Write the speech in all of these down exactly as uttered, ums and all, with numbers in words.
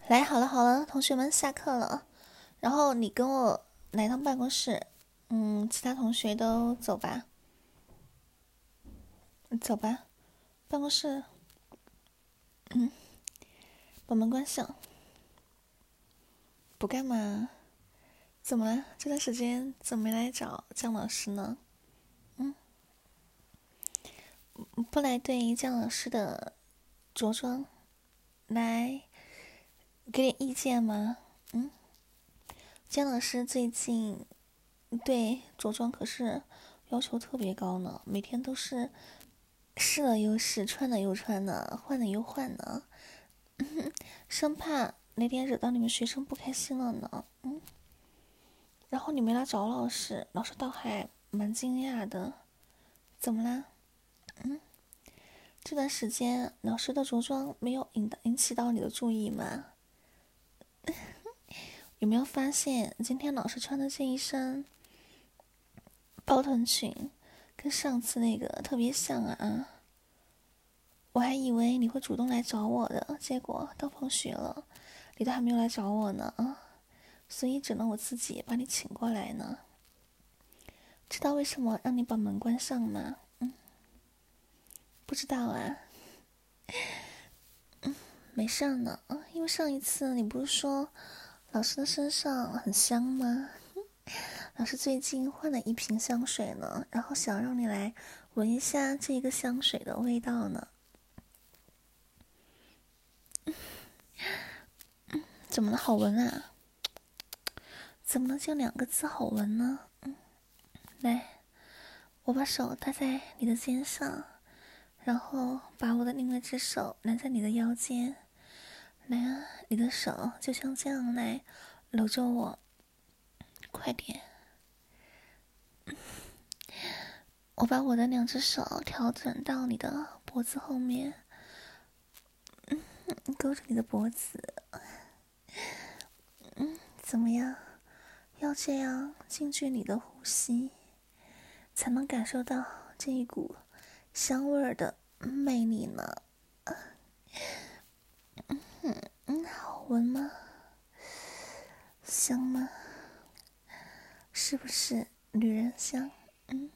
来，好了好了，同学们下课了，然后你跟我来趟办公室，嗯，其他同学都走吧，走吧，办公室，嗯，把门关上。不干嘛？怎么了？这段时间怎么没来找姜老师呢？嗯，不来对姜老师的着装来给点意见吗？嗯，姜老师最近对着装可是要求特别高呢，每天都是试了又试，穿了又穿呢，换了又换呢，嗯，生怕哪天惹到你们学生不开心了呢。嗯，然后你没来找老师，老师倒还蛮惊讶的。怎么啦？嗯，这段时间老师的着装没有引引起到你的注意吗？有没有发现今天老师穿的这一身包臀裙跟上次那个特别像啊？我还以为你会主动来找我的，结果到放学了，你都还没有来找我呢啊！所以只能我自己把你请过来呢。知道为什么让你把门关上吗？嗯，不知道啊。嗯，没事呢。因为上一次你不是说老师的身上很香吗？老师最近换了一瓶香水呢，然后想让你来闻一下这个香水的味道呢。怎么了？好闻啊？怎么能就两个字好闻呢？嗯，来，我把手搭在你的肩上，然后把我的另外一只手揽在你的腰间。来啊，你的手就像这样来搂着我，快点！我把我的两只手调整到你的脖子后面，嗯，勾着你的脖子，嗯，怎么样？要这样近距离的呼吸，才能感受到这一股香味儿的魅力呢。嗯嗯，好闻吗？香吗？是不是女人香？嗯，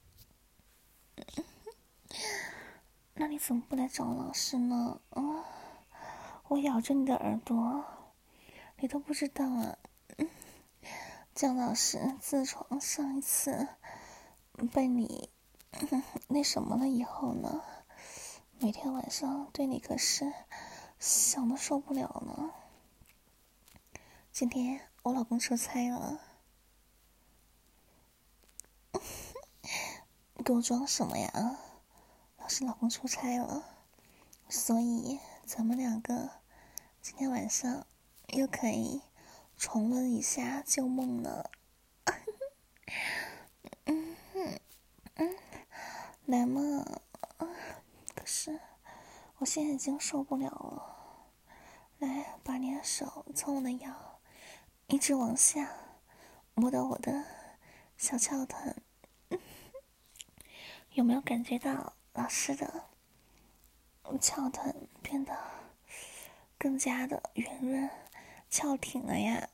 那你怎么不来找老师呢？嗯，我咬着你的耳朵，你都不知道啊。嗯，姜老师自从上一次被你、嗯、那什么了以后呢，每天晚上对你可是想都受不了呢。今天我老公出差了，你给我装什么呀？老师老公出差了，所以咱们两个今天晚上又可以重温一下旧梦了。嗯嗯嗯，来嘛！可是我现在已经受不了了。来，把你的手从我的腰一直往下摸到我的小翘臀，有没有感觉到老师的翘臀变得更加的圆润、翘挺了呀？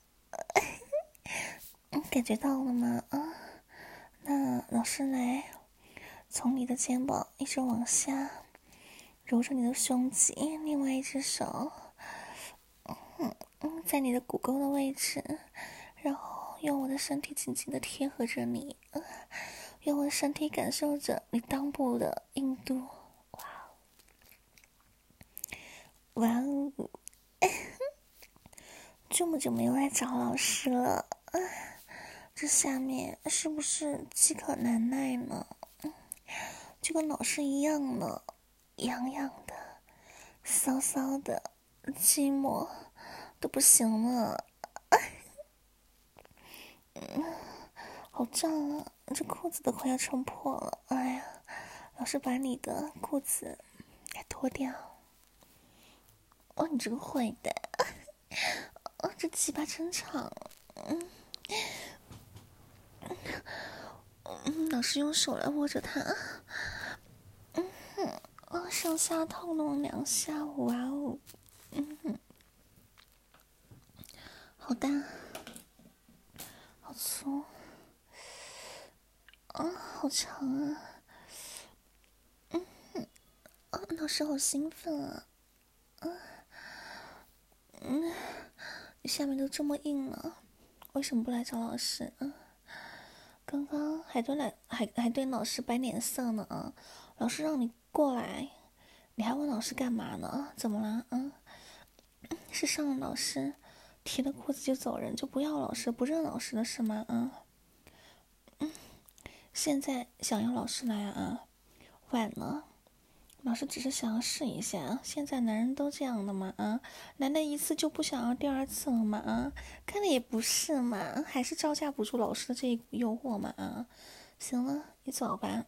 嗯，感觉到了吗？啊，那老师来从你的肩膀一直往下揉着你的胸肌，另外一只手，嗯嗯，在你的骨沟的位置，然后用我的身体紧紧的贴合着你，呃、用我的身体感受着你裆部的硬度。哇哦！这么久没有来找老师了，啊，这下面是不是饥渴难耐呢？就跟老师一样呢，痒痒的、骚骚的，寂寞都不行了。嗯，好胀啊！这裤子都快要撑破了。哎呀，老师把你的裤子给脱掉。哦，你这个坏蛋！哦，这鸡巴真长。嗯嗯，老师用手来握着它。嗯哼，哦，上下套弄两下，哇哦！嗯哼， 好大，好粗，啊，好长啊！嗯，啊，老师好兴奋啊！嗯嗯，你下面都这么硬了，为什么不来找老师？嗯，刚刚还对来还还对老师摆脸色呢啊！老师让你过来，你还问老师干嘛呢？怎么了？嗯，是上了老师，提了裤子就走人，就不要老师，不认老师了是吗？嗯嗯，现在想要老师来啊？晚了。老师只是想要试一下，现在男人都这样的嘛啊，难得一次就不想要第二次了嘛啊，看的也不是嘛，还是招架不住老师的这一股诱惑嘛啊，行了，你走吧。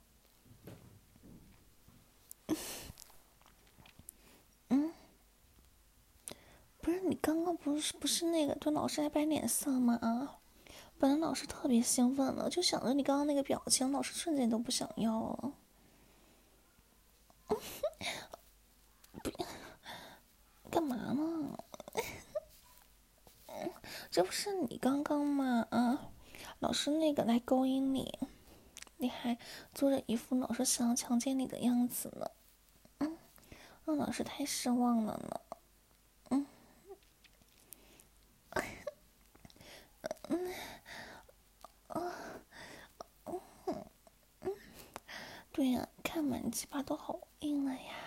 嗯，不是你刚刚不是不是那个对老师还摆脸色吗啊？本来老师特别兴奋了，就想着你刚刚那个表情，老师瞬间都不想要了。不，干嘛呢？这不是你刚刚吗？啊，老师那个来勾引你，你还做着一副老师想要强奸你的样子呢，嗯，让老师太失望了呢，嗯，嗯，啊，嗯，对呀、啊，看满鸡巴都好硬了呀，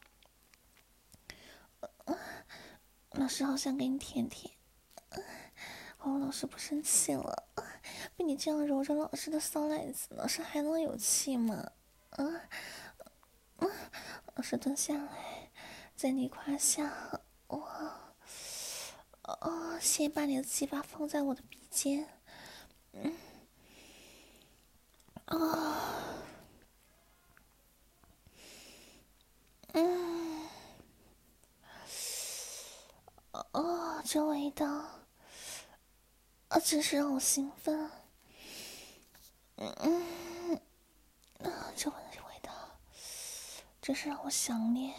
老师好想给你舔舔，哦，老师不生气了，被你这样揉着老师的骚奶子，老师还能有气吗？啊，嗯，老师蹲下来，在你胯下，哇。哦，先把你的鸡巴放在我的鼻尖，嗯，哦，嗯，哦，这味道，啊，真是让我兴奋，嗯嗯，啊，这味道，真是让我想念，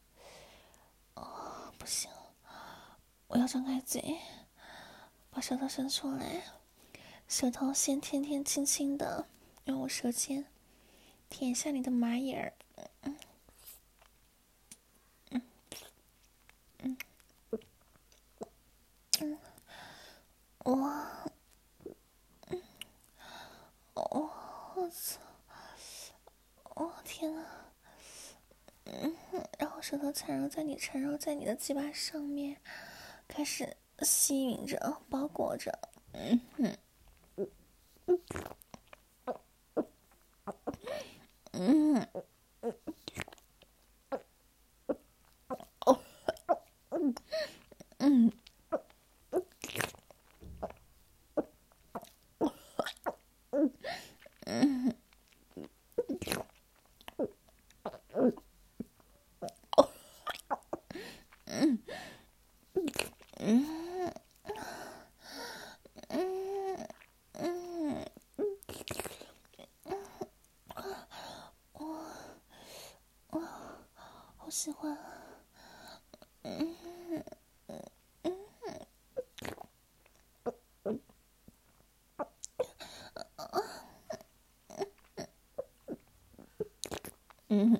哦，不行，我要张开嘴，把舌头伸出来，舌头先甜甜轻轻的用我舌尖舔一下你的马眼儿，嗯嗯嗯嗯，哇，哦，我操，哦天呐！嗯，然后舌头缠绕在你缠绕在你的鸡巴上面，开始吸吮着，包裹着。嗯嗯嗯哦嗯嗯嗯嗯嗯嗯，哇哇，好喜欢啊！嗯嗯嗯，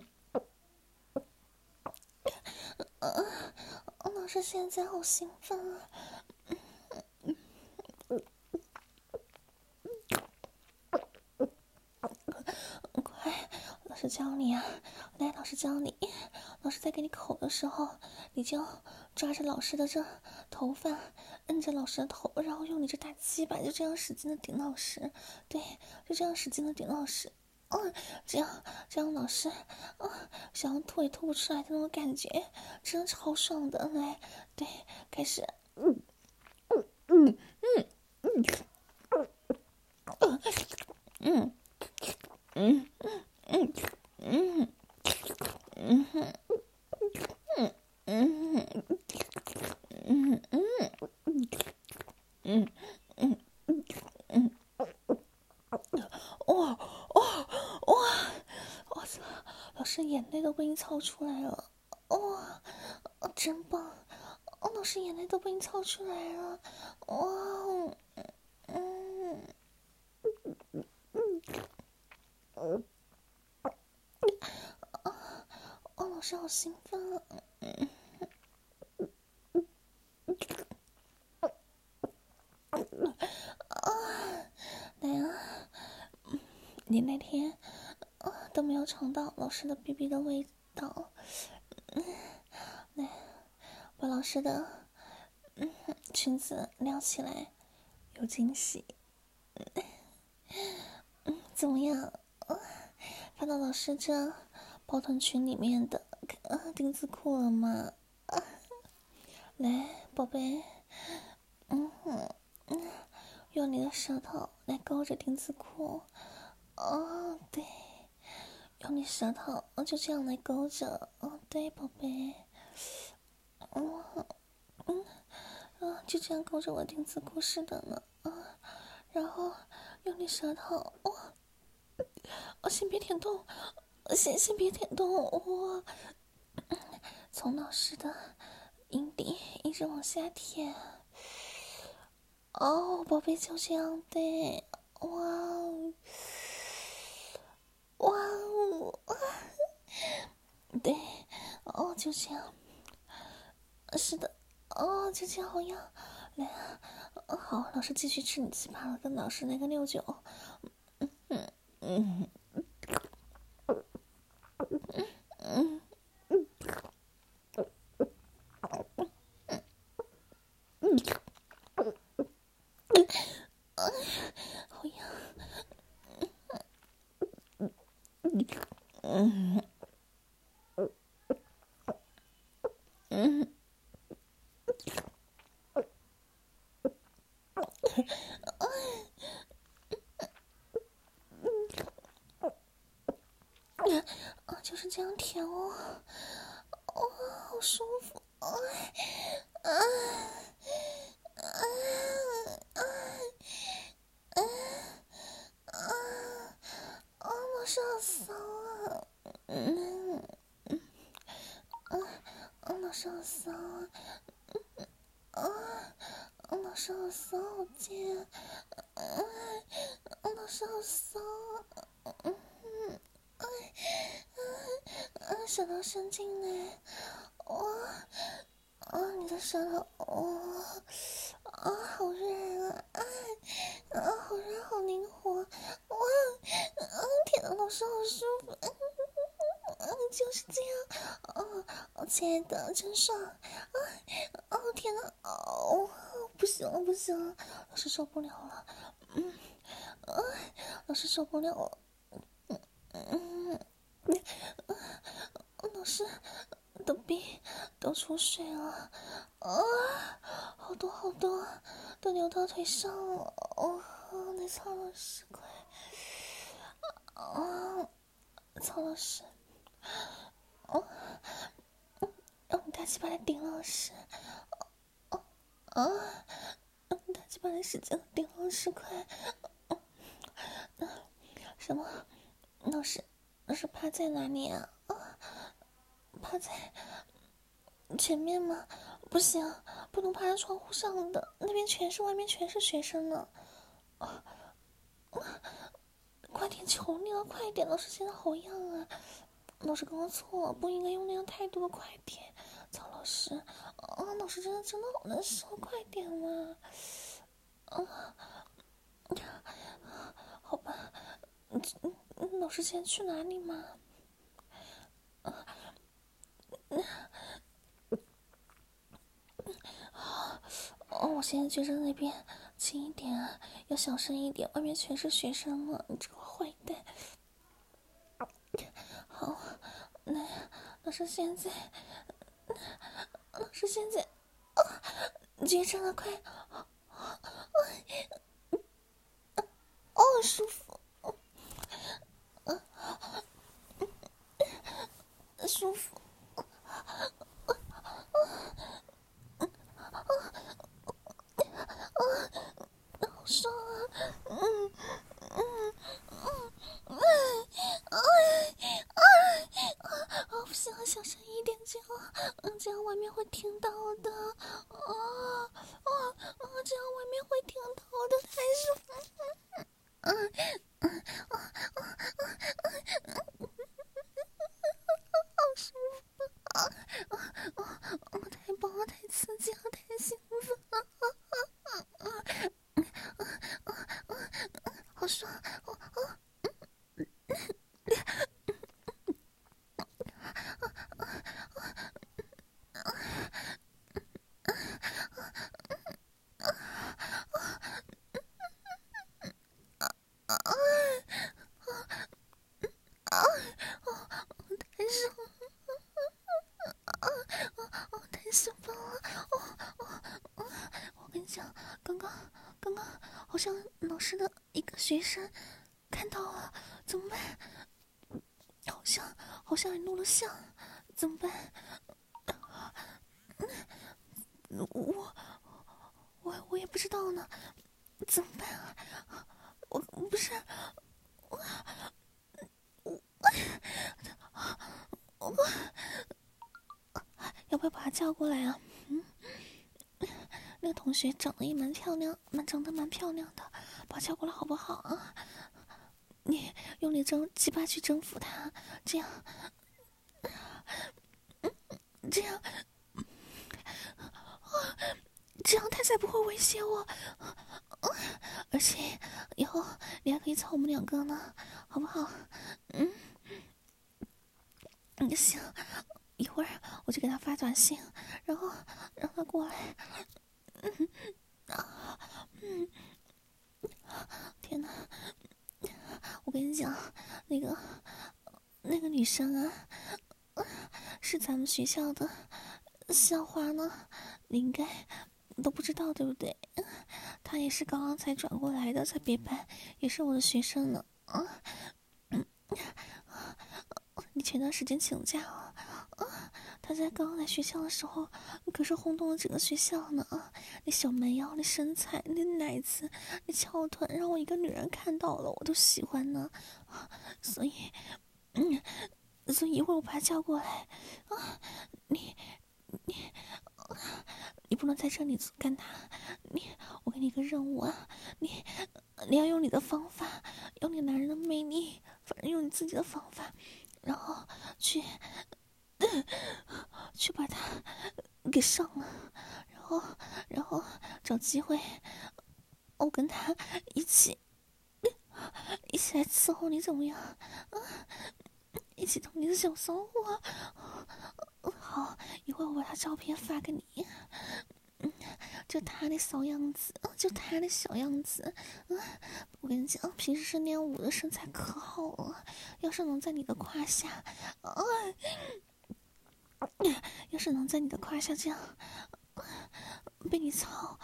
哦，老师现在好兴奋啊！快，老师教你啊！来，老师教你。老师在给你口的时候，你就抓着老师的这头发，摁着老师的头，然后用你这大鸡巴就这样使劲的顶老师，对，就这样使劲的顶老师。哦，这样这样，老师，哦，想要吐也吐不出来的那种感觉，真的超爽的。来，对，开始，嗯嗯嗯嗯嗯嗯嗯嗯嗯嗯嗯嗯嗯嗯嗯，哇哇哇！我操，老师眼泪都被你操出来了，哇，真棒！哦，老师师眼泪都被你操出来了，哇，嗯嗯嗯，啊，哦，老师好兴奋啊，嗯啊，来啊，你那天啊都没有尝到老师的 B B 的味道，嗯，来，把老师的嗯裙子撩起来，有惊喜，嗯，怎么样？啊，看到老师这包臀裙里面的呃丁字裤了吗？啊，来，宝贝，嗯哼，嗯，用你的舌头来勾着丁字裤，哦，对，用你舌头就这样来勾着，哦，对，宝贝，嗯嗯啊，就这样勾着我丁字裤似的呢，啊，然后用你舌头，哦，哦，先别舔动，先先别舔动，我、哦、从老师的阴蒂一直往下舔，哦，宝贝就这样对，哇哦，哇哦，对，哦，就这样，是的，哦，就这样好样，来啊，哦、好，老师继续吃你奇葩了，跟老师来个六九，嗯嗯嗯嗯嗯，好样，嗯嗯。啊，就是这样舔哦，哦，好舒服，啊啊啊啊啊啊！啊，我是好骚啊，嗯嗯啊啊，老师好骚啊，啊啊，老师好骚，好贱，啊啊，老师好骚啊，嗯嗯，哎啊啊，舌头伸进来，哇！啊，你的舌头，哇，啊，好软啊，啊，啊，好软，好灵活，哇，啊，天呐，老师好舒服，嗯嗯嗯，就是这样，哦，哦，亲爱的，真爽，啊，哦，天呐，哦，不行了，不行了，老师受不了了，嗯，啊，老师受不了了，嗯嗯嗯，老师的鼻都出水了。啊，好多好多，都流到腿上了。哦，那曹老师，快！啊，曹老师，哦，让我大鸡巴来顶老师。哦，啊，让我大鸡巴来使劲顶老师，快！哦，什么？老师，老师趴在哪里啊？啊，趴在前面吗？不行，不能趴在窗户上的，那边全是，外面全是学生呢。啊，快点，求你了，快点！老师现在好样啊！老师刚刚错了，不应该用那样态度的，快点！曹老师，啊，老师真的真的好难受，快点嘛！啊，好吧，嗯嗯，老师现在去哪里嘛？啊，哦，我现在觉着那边轻一点啊，要小声一点，外面全是学生了，你这个坏蛋！好，那老师现在，老师现在，啊，觉着了，快，哦，舒服，舒服，好爽啊！嗯嗯嗯嗯，哎哎哎，哦，不行，小声一点，这样，嗯，这样外面会听到的。 太爽了！太兴奋了！我跟你讲，刚刚刚刚好像老师的一个学生看到了，怎么办？好像好像还录了像，怎么办？我我我也不知道呢，怎么办啊？我不是我我我要不要把他叫过来啊？嗯，那个同学长得也蛮漂亮，蛮长得蛮漂亮的，把他叫过来好不好啊？你用你这鸡巴去征服他，这样，这样，这样他才不会威胁我。而且以后你还可以操我们两个呢，好不好？嗯，嗯，行，一会儿我就给他发短信，然后让他过来。嗯啊，嗯，天哪！我跟你讲，那个那个女生啊，是咱们学校的校花呢，你应该都不知道对不对？她也是刚刚才转过来的，在别班，也是我的学生呢。啊，嗯，你前段时间请假了，啊，她在刚刚来学校的时候，可是轰动了整个学校呢。啊，你小蛮腰，你身材，你奶子，你翘臀，让我一个女人看到了，我都喜欢呢。啊，所以，嗯。所以一会儿我把他叫过来，啊，你你你不能在这里干他，你我给你一个任务啊，你你要用你的方法，用你男人的魅力，反正用你自己的方法，然后去去把他给上了，然后然后找机会，我跟他一起一起来伺候你，怎么样？啊，一起当你的小骚货。好，一会儿我把他照片发给你。嗯，就他那骚样子，就他那小样子。嗯，我跟你讲，平时是练舞的，身材可好了。要是能在你的胯下，啊，要是能在你的胯下这样被你操，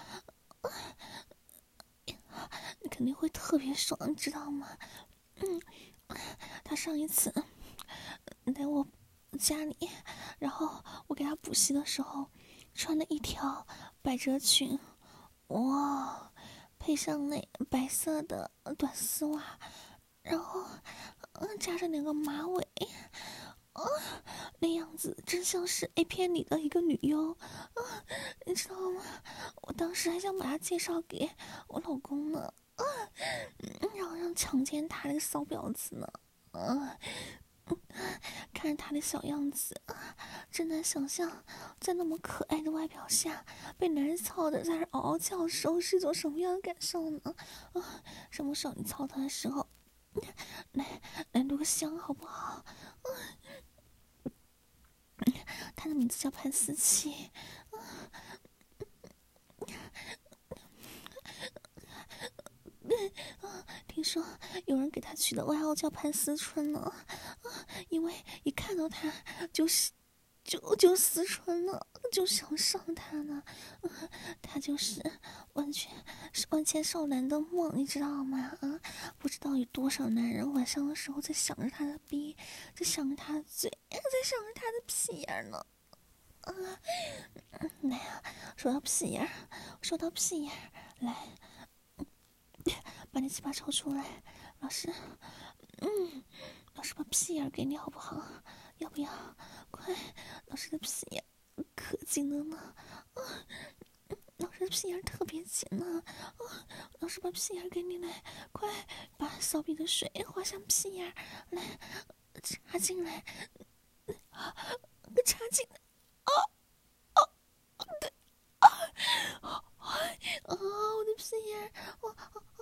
你肯定会特别爽，你知道吗？嗯，他上一次来我家里，然后我给他补习的时候，穿了一条百褶裙，哇，配上那白色的短丝袜，然后嗯扎着两个马尾，啊，那样子真像是 A 片里的一个女优啊，你知道吗？我当时还想把她介绍给我老公呢，啊，然后让强奸他那个骚婊子呢，啊。看着他的小样子，真难想象，在那么可爱的外表下，被男人操的在那嗷嗷叫的时候是一种什么样的感受呢？啊，什么时候你操他的时候，来来录个香好不好？他的名字叫潘思琪。啊，听说有人给他取的外号叫潘思春呢，啊，因为一看到他就是就就思春了，就想上他呢，啊，他就是完全是万千少男的梦，你知道吗？啊，不知道有多少男人晚上的时候在想着他的逼，在想着他的嘴，在想着他的屁眼呢。啊，来啊，说到屁眼，说到屁眼，来。把你鸡巴抽出来，老师，嗯，老师把屁眼给你好不好？要不要？快，老师的屁眼可紧了呢，啊，老师的屁眼特别紧呢，啊，老师把屁眼给你来，快把骚逼的水滑向屁眼，来插进来，啊，插进来，啊啊，对，啊，啊，我的屁眼，我。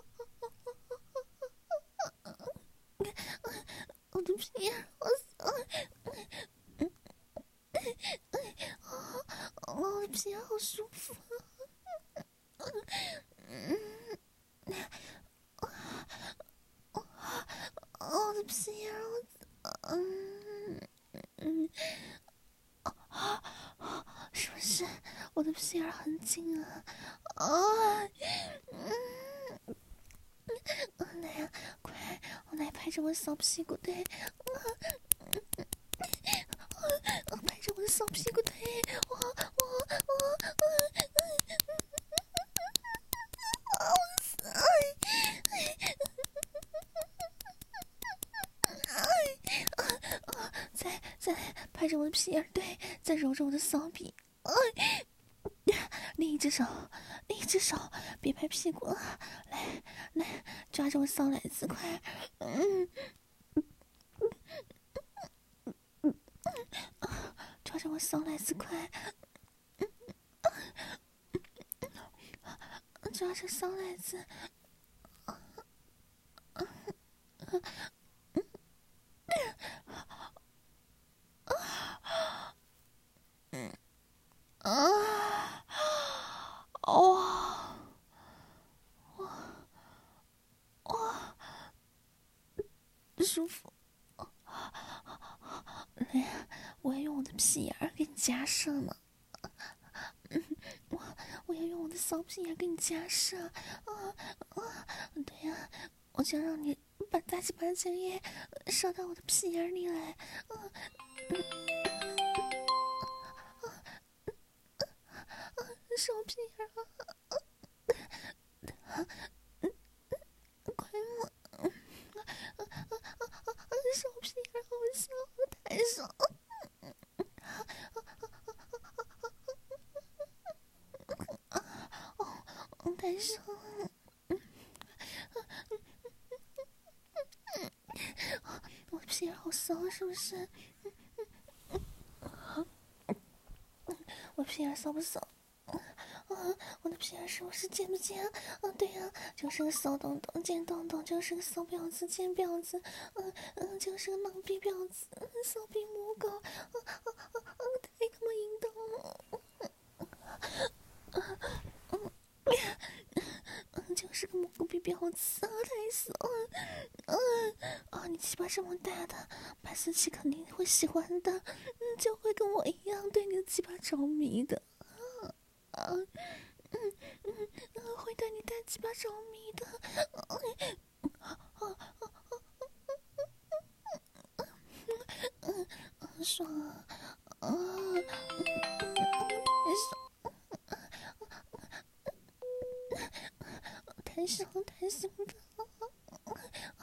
我的屁眼，我操！我的屁眼好舒服， 的屁眼很紧啊！啊，嗯，来呀、啊，快，来拍着我骚屁股，对，啊，啊，拍着我的骚屁股，对，我我我，啊，我死，哎，啊，再再拍着我的屁眼，对，再揉着我的骚逼，哎。另一只手，另一只手，别拍屁股了，来来，抓着我骚奶子，快，嗯，抓着我骚奶子，快，抓着骚奶子，啊，哇哇，舒服，来，我要用我的屁眼儿给你加射呢。我我要用我的骚屁眼给你加射，啊啊！对呀、啊，我想让你把大鸡巴精液射到我的屁眼里来，啊嗯啊啊！射我屁眼啊！快嘛！啊啊啊啊！射我屁眼，好香，太爽！哦，太爽了！我的屁眼好骚，是不是？我的屁眼骚不骚？啊，我的屁眼是不是尖不尖？啊，对呀、啊，就是个骚东东、尖东东，就是个骚婊子、尖婊子，嗯、啊、嗯、啊，就是个浪逼婊子、骚逼母狗，啊啊啊啊！太他妈淫荡了！嗯，就是个母狗逼婊子啊，太骚了！嗯啊，你鸡巴这么大的，白思琪肯定会喜欢的，嗯，就会跟我一样对你的鸡巴着迷的。啊，嗯嗯嗯，会对你大鸡巴着迷的，嗯啊啊嗯嗯，爽啊，啊，嗯太爽太兴奋了，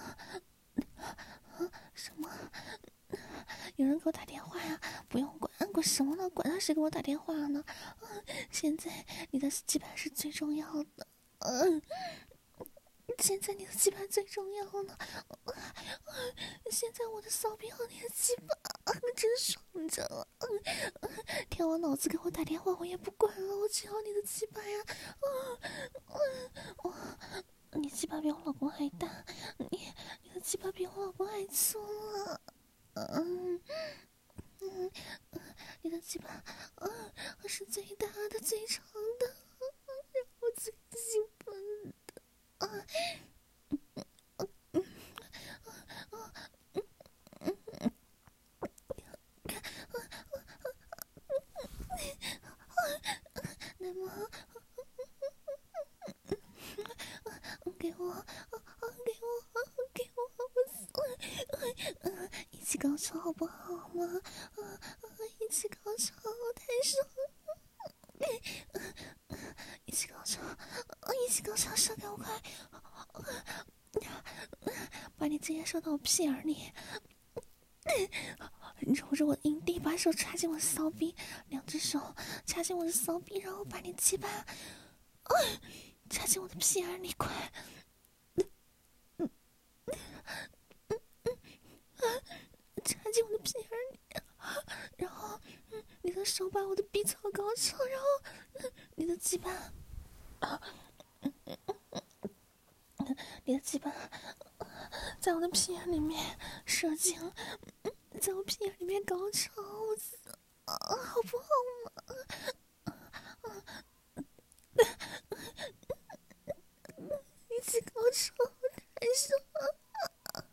什么？有人给我打电话呀？不用管，管什么呢？管他谁给我打电话呢？嗯，现在你的鸡巴是最重要的，嗯。现在你的鸡巴最重要了，现在我的骚逼和你的鸡巴，真爽着了。天王老子给我打电话，我也不管了，我只要你的鸡巴呀！哇，你鸡巴比我老公还大，你你的鸡巴比我老公还粗啊！嗯嗯，你的鸡巴，嗯，是最大的、最长的，让我最兴奋的啊！那么，给我，给我，给我，我死！嗯，一起高潮好不好吗？嗯嗯，一起高潮，太爽了！一起高潮，一起高潮，射给我快！把你精液射到我屁眼里，揉着我的阴蒂，把手插进我的骚逼，两只手插进我的骚逼，然后把你鸡巴，哎，插进我的屁眼里，快！插进我的屁眼里，然后，嗯，你的手把我的逼槽高潮，然后，嗯，你的鸡巴，啊，你的鸡巴在我的屁眼里面射精，在我屁眼里面高潮，我死啊，好不好嘛？一起高潮，太爽了！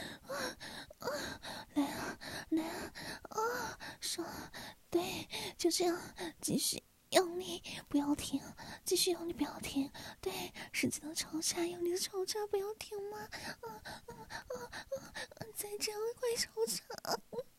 来啊，来啊，啊，爽！对，就这样，继续用力，不要停，继续用力，不要停。对，使劲的抽插，用力的抽插，不要停嘛。啊啊啊啊！再这样，快抽插！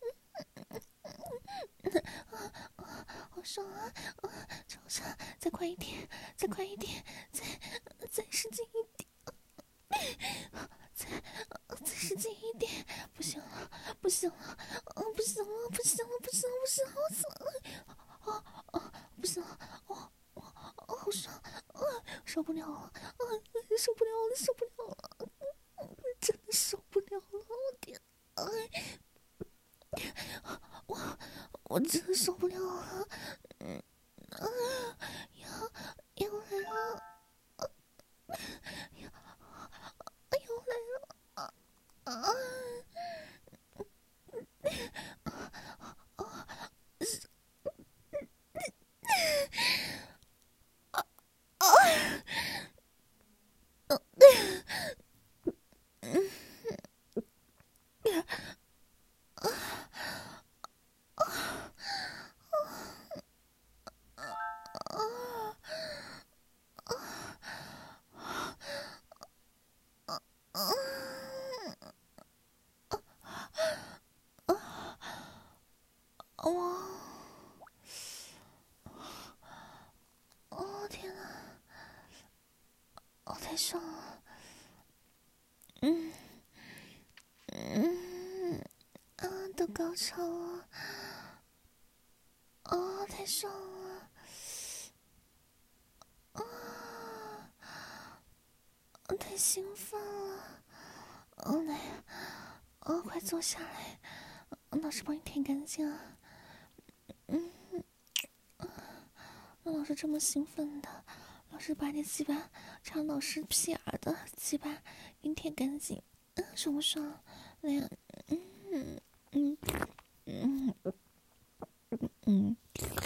啊啊，好爽啊！啊，抽插，再快一点，再快一点，再再使劲一点。再再使劲一点，不行了，不行了，啊，不行了，不行了，不行了，不行了，我操！啊啊，不行了，哦哦哦，好爽，啊，受不了了，啊，受不了了，受不了了，真的受不了了，我天，哎，我我真的受不了了，嗯啊，要要来了，要要来了。啊啊我，哦天哪，我太爽了，嗯嗯啊，都高潮了，哦，太爽了，啊，我太兴奋了，哦来，哦快坐下来，老师帮你舔干净啊，嗯。老师这么兴奋的，老师把你鸡巴插老师屁眼的鸡巴给你舔干净，嗯，爽不爽？来呀，嗯嗯嗯嗯嗯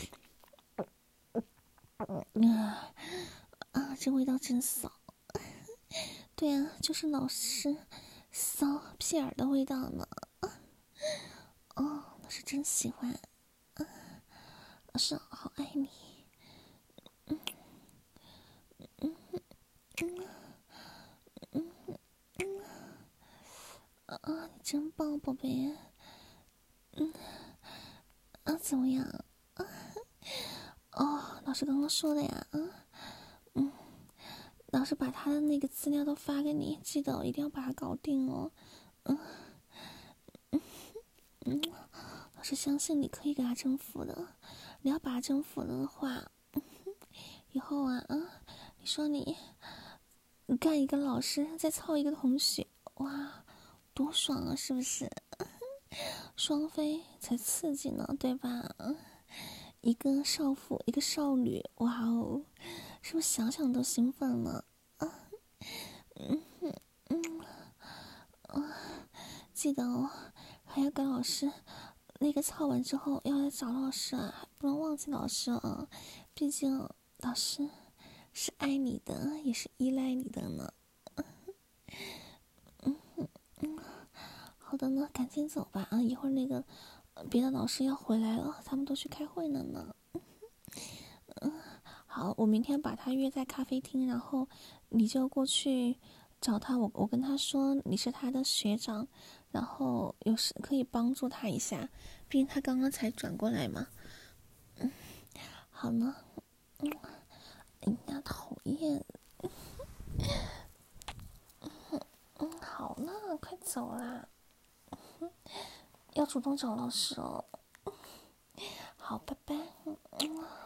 嗯啊啊，这味道真骚！对啊，就是老师骚屁眼的味道呢。哦，老师真喜欢，老师好爱你。嗯嗯嗯嗯嗯啊，你真棒，宝贝。嗯啊，怎么样？啊哦，老师刚刚说的呀。嗯嗯，老师把他的那个资料都发给你，记得一定要把它搞定哦。嗯嗯嗯，老师相信你可以给他征服的。你要把他征服了的话，嗯、以后啊啊，你说你你干一个老师，再操一个同学，哇，多爽啊，是不是？双飞才刺激呢，对吧？一个少妇，一个少女，哇哦，是不是想想都兴奋了？啊，嗯嗯啊，记得哦，还要跟老师那个操完之后要来找老师啊，不能忘记老师啊，毕竟老师是爱你的，也是依赖你的呢。嗯嗯，好的呢，赶紧走吧啊，一会儿那个别的老师要回来了，他们都去开会了呢。嗯，好，我明天把他约在咖啡厅，然后你就过去找他。我我跟他说你是他的学长，然后有时可以帮助他一下，毕竟他刚刚才转过来嘛。嗯，好呢。嗯，哎呀，讨厌。嗯嗯，好了，快走啦。嗯，要主动找老师哦。好，拜拜。嗯。